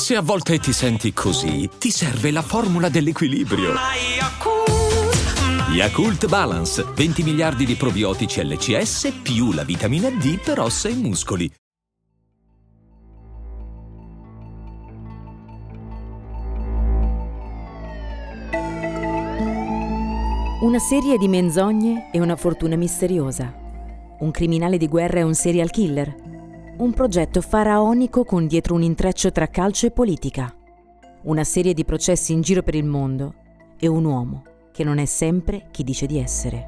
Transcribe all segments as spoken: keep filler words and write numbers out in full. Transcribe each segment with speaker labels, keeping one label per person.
Speaker 1: Se a volte ti senti così, ti serve la formula dell'equilibrio. Yakult Balance, venti miliardi di probiotici L C S più la vitamina D per ossa e muscoli.
Speaker 2: Una serie di menzogne e una fortuna misteriosa. Un criminale di guerra e un serial killer. Un progetto faraonico con dietro un intreccio tra calcio e politica. Una serie di processi in giro per il mondo e un uomo che non è sempre chi dice di essere.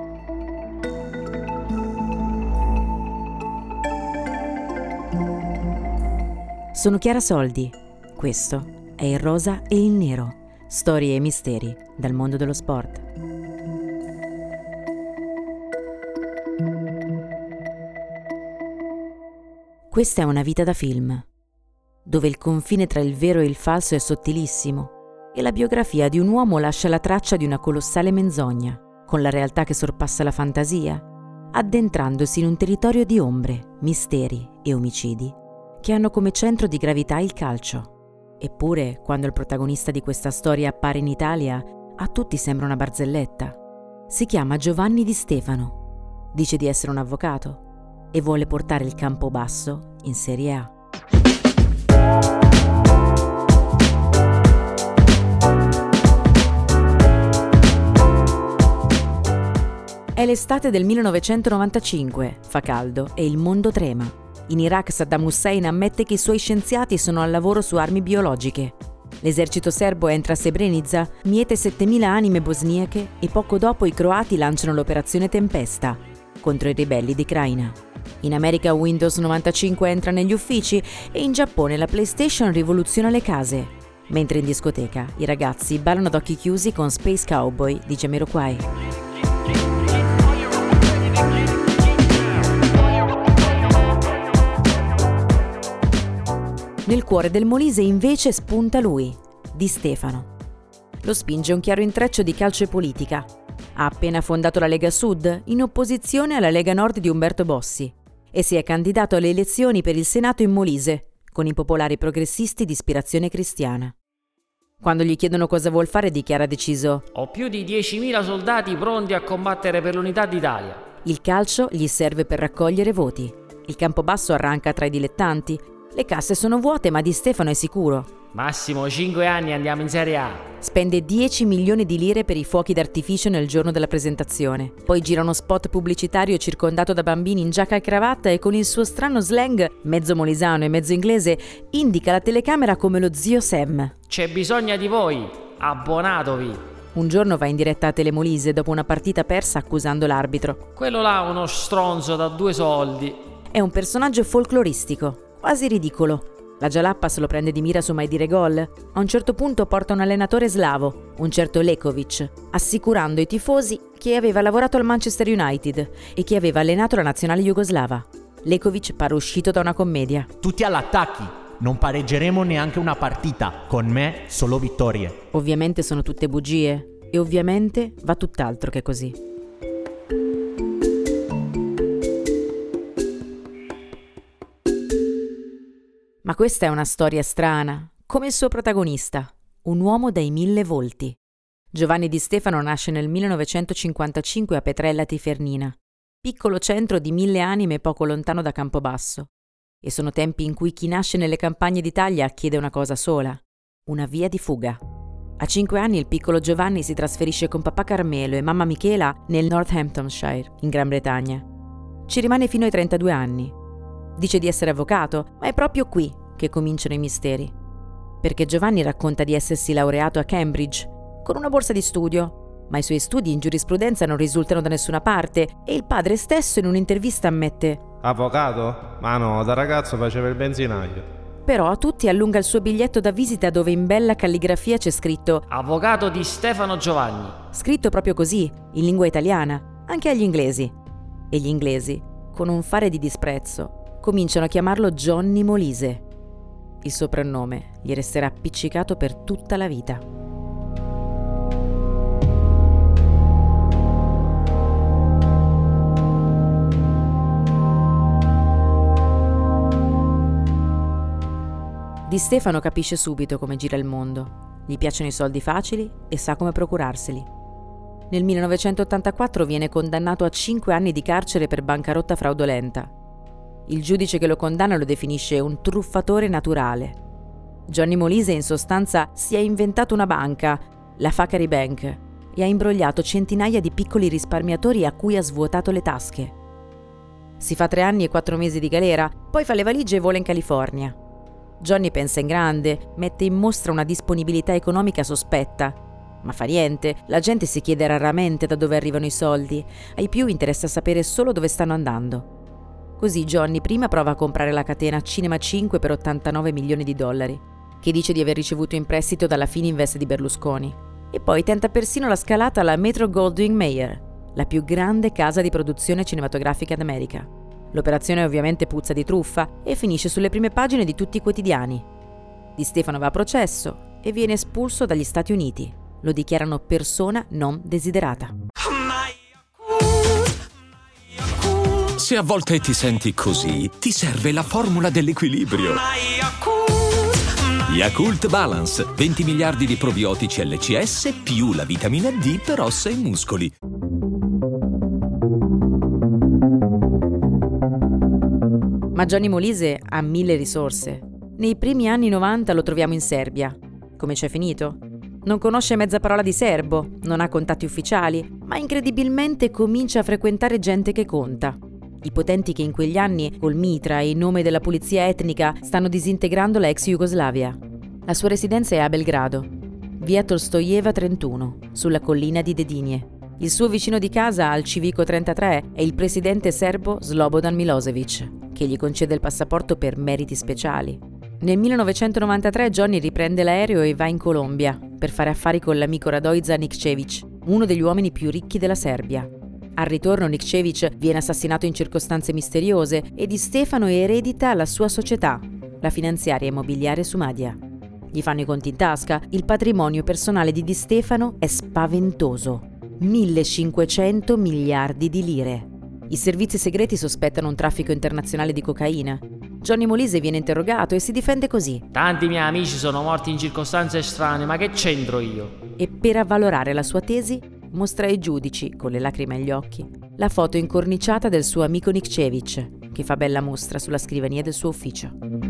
Speaker 2: Sono Chiara Soldi. Questo è Il Rosa e il Nero. Storie e misteri dal mondo dello sport. Questa è una vita da film, dove il confine tra il vero e il falso è sottilissimo e la biografia di un uomo lascia la traccia di una colossale menzogna, con la realtà che sorpassa la fantasia, addentrandosi in un territorio di ombre, misteri e omicidi che hanno come centro di gravità il calcio. Eppure, quando il protagonista di questa storia appare in Italia, a tutti sembra una barzelletta. Si chiama Giovanni Di Stefano, dice di essere un avvocato e vuole portare il Campobasso in Serie A. È l'estate del millenovecentonovantacinque, fa caldo e il mondo trema. In Iraq Saddam Hussein ammette che i suoi scienziati sono al lavoro su armi biologiche. L'esercito serbo entra a Srebrenica, miete settemila anime bosniache e poco dopo i croati lanciano l'operazione Tempesta contro i ribelli di Kraina. In America Windows novantacinque entra negli uffici e in Giappone la PlayStation rivoluziona le case, mentre in discoteca i ragazzi ballano ad occhi chiusi con Space Cowboy di Jamiroquai. Nel cuore del Molise invece spunta lui, Di Stefano. Lo spinge un chiaro intreccio di calcio e politica. Ha appena fondato la Lega Sud, in opposizione alla Lega Nord di Umberto Bossi, e si è candidato alle elezioni per il Senato in Molise, con i popolari progressisti di ispirazione cristiana. Quando gli chiedono cosa vuol fare, dichiara deciso:
Speaker 3: «Ho più di diecimila soldati pronti a combattere per l'unità d'Italia».
Speaker 2: Il calcio gli serve per raccogliere voti. Il Campobasso arranca tra i dilettanti. Le casse sono vuote, ma Di Stefano è sicuro.
Speaker 3: Massimo cinque anni andiamo in Serie A.
Speaker 2: Spende dieci milioni di lire per i fuochi d'artificio nel giorno della presentazione. Poi gira uno spot pubblicitario circondato da bambini in giacca e cravatta e con il suo strano slang, mezzo molisano e mezzo inglese, indica la telecamera come lo zio Sam.
Speaker 3: C'è bisogno di voi, abbonatevi.
Speaker 2: Un giorno va in diretta a Telemolise dopo una partita persa accusando l'arbitro.
Speaker 3: Quello là è uno stronzo da due soldi.
Speaker 2: È un personaggio folcloristico, quasi ridicolo. La Gialappa se lo prende di mira su mai dire gol. A un certo punto porta un allenatore slavo, un certo Lekovic, assicurando ai tifosi che aveva lavorato al Manchester United e che aveva allenato la nazionale jugoslava. Lekovic pare uscito da una commedia.
Speaker 4: Tutti all'attacchi, non pareggeremo neanche una partita, con me solo vittorie.
Speaker 2: Ovviamente sono tutte bugie e ovviamente va tutt'altro che così. Ma questa è una storia strana, come il suo protagonista, un uomo dai mille volti. Giovanni Di Stefano nasce nel millenovecentocinquantacinque a Petrella Tifernina, piccolo centro di mille anime poco lontano da Campobasso. E sono tempi in cui chi nasce nelle campagne d'Italia chiede una cosa sola, una via di fuga. A cinque anni il piccolo Giovanni si trasferisce con papà Carmelo e mamma Michela nel Northamptonshire, in Gran Bretagna. Ci rimane fino ai trentadue anni. Dice di essere avvocato, ma è proprio qui che cominciano i misteri. Perché Giovanni racconta di essersi laureato a Cambridge, con una borsa di studio, ma i suoi studi in giurisprudenza non risultano da nessuna parte e il padre stesso in un'intervista ammette:
Speaker 5: «Avvocato? Ma no, da ragazzo faceva il benzinaio».
Speaker 2: Però a tutti allunga il suo biglietto da visita dove in bella calligrafia c'è scritto
Speaker 3: «Avvocato Di Stefano Giovanni».
Speaker 2: Scritto proprio così, in lingua italiana, anche agli inglesi. E gli inglesi, con un fare di disprezzo, cominciano a chiamarlo Johnny Molise. Il soprannome gli resterà appiccicato per tutta la vita. Di Di Stefano capisce subito come gira il mondo. Gli piacciono i soldi facili e sa come procurarseli. Nel millenovecentottantaquattro viene condannato a cinque anni di carcere per bancarotta fraudolenta. Il giudice che lo condanna lo definisce un truffatore naturale. Johnny Molise in sostanza si è inventato una banca, la Factory Bank, e ha imbrogliato centinaia di piccoli risparmiatori a cui ha svuotato le tasche. Si fa tre anni e quattro mesi di galera, poi fa le valigie e vola in California. Johnny pensa in grande, mette in mostra una disponibilità economica sospetta. Ma fa niente, la gente si chiede raramente da dove arrivano i soldi, ai più interessa sapere solo dove stanno andando. Così Johnny prima prova a comprare la catena Cinema cinque per ottantanove milioni di dollari, che dice di aver ricevuto in prestito dalla Fininvest di Berlusconi, e poi tenta persino la scalata alla Metro-Goldwyn-Mayer, la più grande casa di produzione cinematografica d'America. L'operazione ovviamente puzza di truffa e finisce sulle prime pagine di tutti i quotidiani. Di Stefano va a processo e viene espulso dagli Stati Uniti. Lo dichiarano persona non desiderata.
Speaker 1: Se a volte ti senti così, ti serve la formula dell'equilibrio. Yakult Balance, venti miliardi di probiotici L C S più la vitamina D per ossa e muscoli.
Speaker 2: Ma Johnny Molise ha mille risorse. Nei primi anni novanta lo troviamo in Serbia. Come c'è finito? Non conosce mezza parola di serbo, non ha contatti ufficiali, ma incredibilmente comincia a frequentare gente che conta. I potenti che in quegli anni, col mitra e in nome della pulizia etnica, stanno disintegrando la ex Jugoslavia. La sua residenza è a Belgrado, via Tolstojeva trentuno, sulla collina di Dedinje. Il suo vicino di casa al Civico trentatré è il presidente serbo Slobodan Milosevic, che gli concede il passaporto per meriti speciali. Nel millenovecentonovantatré Johnny riprende l'aereo e va in Colombia per fare affari con l'amico Radojica Nikčević, uno degli uomini più ricchi della Serbia. Al ritorno Nikčević viene assassinato in circostanze misteriose e Di Stefano eredita la sua società, la finanziaria immobiliare Sumadia. Gli fanno i conti in tasca, il patrimonio personale di Di Stefano è spaventoso. millecinquecento miliardi di lire. I servizi segreti sospettano un traffico internazionale di cocaina. Johnny Molise viene interrogato e si difende così.
Speaker 3: Tanti miei amici sono morti in circostanze strane, ma che c'entro io?
Speaker 2: E per avvalorare la sua tesi, mostra ai giudici, con le lacrime agli occhi, la foto incorniciata del suo amico Nikčević, che fa bella mostra sulla scrivania del suo ufficio.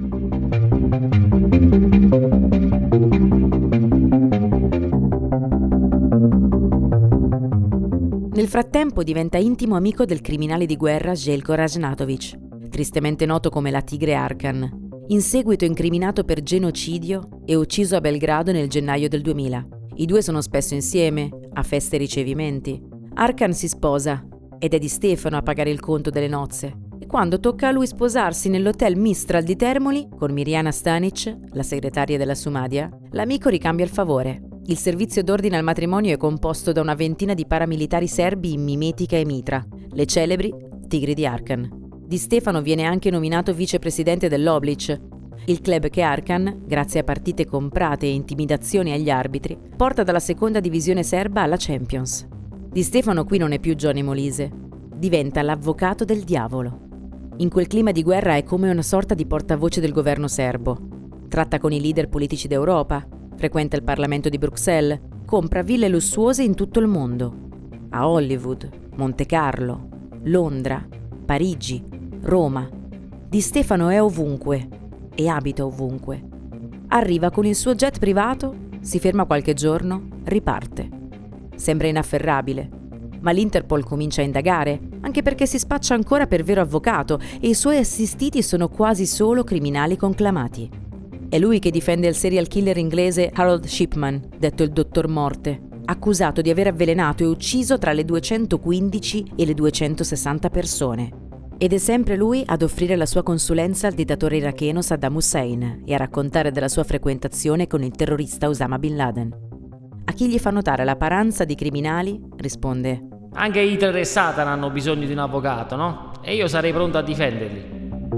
Speaker 2: Nel frattempo diventa intimo amico del criminale di guerra Željko Ražnatović, tristemente noto come la Tigre Arkan, in seguito incriminato per genocidio e ucciso a Belgrado nel gennaio del duemila. I due sono spesso insieme, a feste e ricevimenti. Arkan si sposa ed è Di Stefano a pagare il conto delle nozze. E quando tocca a lui sposarsi nell'hotel Mistral di Termoli, con Mirjana Stanic, la segretaria della Sumadia, l'amico ricambia il favore. Il servizio d'ordine al matrimonio è composto da una ventina di paramilitari serbi in mimetica e mitra, le celebri Tigri di Arkan. Di Stefano viene anche nominato vicepresidente dell'Oblic, il club che Arkan, grazie a partite comprate e intimidazioni agli arbitri, porta dalla seconda divisione serba alla Champions. Di Stefano qui non è più Johnny Molise, diventa l'avvocato del diavolo. In quel clima di guerra è come una sorta di portavoce del governo serbo. Tratta con i leader politici d'Europa, frequenta il Parlamento di Bruxelles, compra ville lussuose in tutto il mondo. A Hollywood, Monte Carlo, Londra, Parigi, Roma. Di Stefano è ovunque e abita ovunque. Arriva con il suo jet privato, si ferma qualche giorno, riparte. Sembra inafferrabile, ma l'Interpol comincia a indagare, anche perché si spaccia ancora per vero avvocato e i suoi assistiti sono quasi solo criminali conclamati. È lui che difende il serial killer inglese Harold Shipman, detto il Dottor Morte, accusato di aver avvelenato e ucciso tra le duecentoquindici e le duecentosessanta persone. Ed è sempre lui ad offrire la sua consulenza al dittatore iracheno Saddam Hussein e a raccontare della sua frequentazione con il terrorista Osama Bin Laden. A chi gli fa notare la paranza di criminali, risponde:
Speaker 3: Anche Hitler e Satan hanno bisogno di un avvocato, no? E io sarei pronto a difenderli.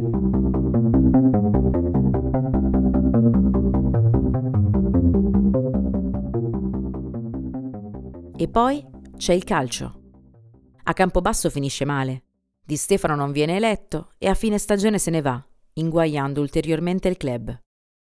Speaker 2: E poi c'è il calcio. A Campobasso finisce male. Di Stefano non viene eletto e a fine stagione se ne va, inguaiando ulteriormente il club.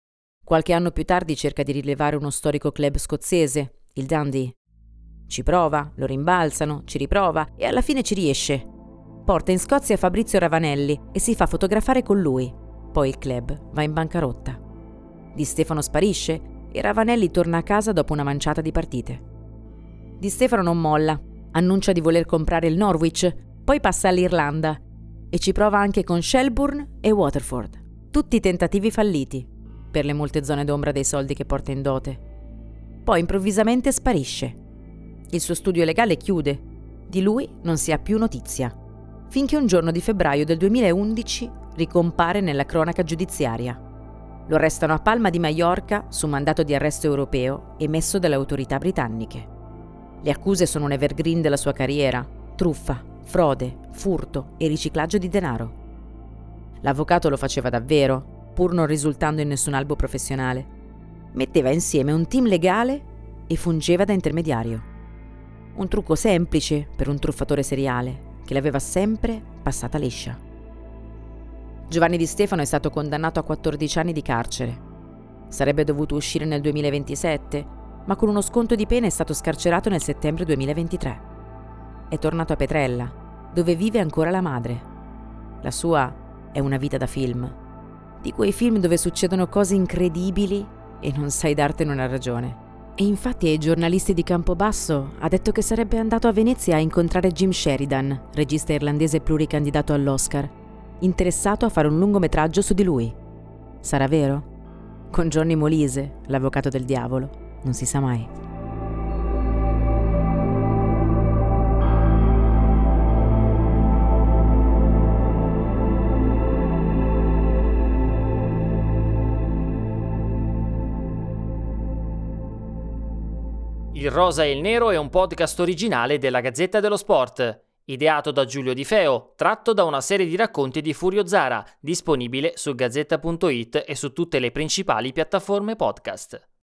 Speaker 2: Qualche anno più tardi cerca di rilevare uno storico club scozzese, il Dundee. Ci prova, lo rimbalzano, ci riprova e alla fine ci riesce. Porta in Scozia Fabrizio Ravanelli e si fa fotografare con lui. Poi il club va in bancarotta. Di Stefano sparisce e Ravanelli torna a casa dopo una manciata di partite. Di Stefano non molla, annuncia di voler comprare il Norwich, poi passa all'Irlanda e ci prova anche con Shelbourne e Waterford. Tutti tentativi falliti, per le molte zone d'ombra dei soldi che porta in dote. Poi improvvisamente sparisce. Il suo studio legale chiude. Di lui non si ha più notizia. Finché un giorno di febbraio del duemilaundici ricompare nella cronaca giudiziaria. Lo arrestano a Palma di Maiorca su mandato di arresto europeo emesso dalle autorità britanniche. Le accuse sono un evergreen della sua carriera: truffa, frode, furto e riciclaggio di denaro. L'avvocato lo faceva davvero, pur non risultando in nessun albo professionale. Metteva insieme un team legale e fungeva da intermediario. Un trucco semplice per un truffatore seriale che l'aveva sempre passata liscia. Giovanni Di Stefano è stato condannato a quattordici anni di carcere. Sarebbe dovuto uscire nel duemilaventisette, ma con uno sconto di pena è stato scarcerato nel settembre duemilaventitré. È tornato a Petrella, dove vive ancora la madre. La sua è una vita da film. Di quei film dove succedono cose incredibili e non sai dartene una ragione. E infatti ai giornalisti di Campobasso ha detto che sarebbe andato a Venezia a incontrare Jim Sheridan, regista irlandese pluricandidato all'Oscar, interessato a fare un lungometraggio su di lui. Sarà vero? Con Johnny Molise, l'avvocato del diavolo, non si sa mai.
Speaker 3: Il Rosa e il Nero è un podcast originale della Gazzetta dello Sport, ideato da Giulio Di Feo, tratto da una serie di racconti di Furio Zara, disponibile su gazzetta punto it e su tutte le principali piattaforme podcast.